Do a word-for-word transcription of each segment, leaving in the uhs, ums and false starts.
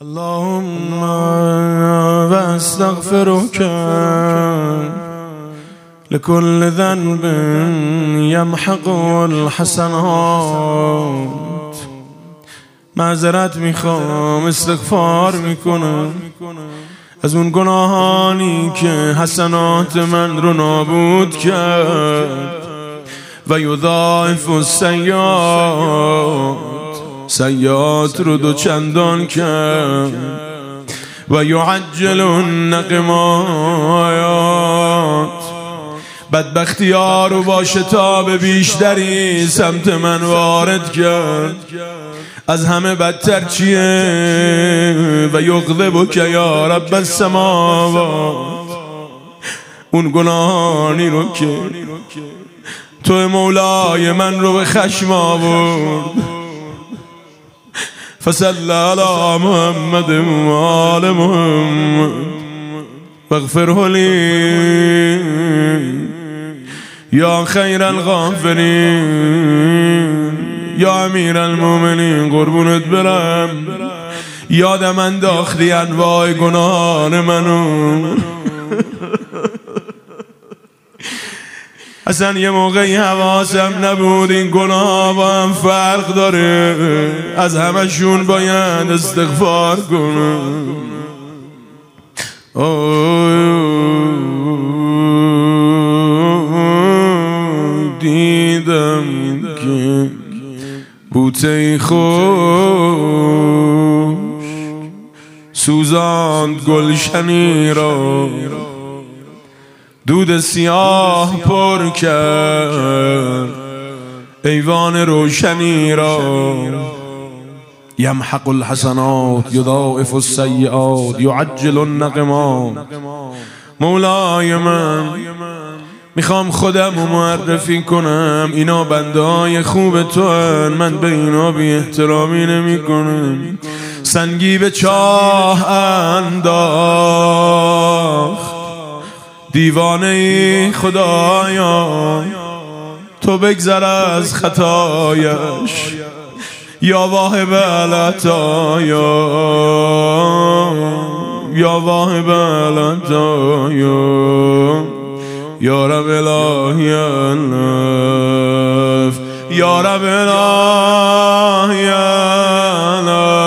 اللهم و استغفرك لكل ذنب يمحق الحسنات. معذرت میخوام، استغفار میکنم از اون گناهانی که حسنات من رو نابود کرد و یضاعف السیئات، سیئات رو دو چندان کرد و یعجل النقمات، بدبختی ها رو با شتاب بیشتری سمت من وارد کرد. از همه بدتر چیه؟ و یغضبک یا رب السماوات، اون گناهانی رو که تو مولای من رو به خشم آورد. فصل علی محمد و آل محمد واغفره لی یا خیر الغافرین یا امیر المؤمنین. قربونت برم، یادم انداختی انواع گناهان منو. اصلا یه موقعی حواسم نبود این گناه با هم فرق داره، از همشون باید استغفار کنم. دیدم که بوته خوش سوزاند گلشنی را، دود سیاه پر کرد ایوان روشنی را. یمحق الحسنات یضاعف السیئات یعجل النقمات. مولای من، میخوام خودم رو معرفی کنم، اینا بنده‌های خوب تو هن، من به اینا بی احترامی نمی کنم. سنگی به چاه انداخت دیوانه ای خدایا، تو بگذر از خطایش یا واهب العطایا، یا واهب العطایا، یا رب الهی الف، یا رب الهی الف.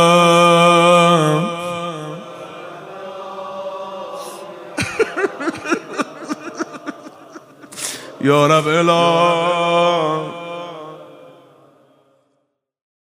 یا رب الهی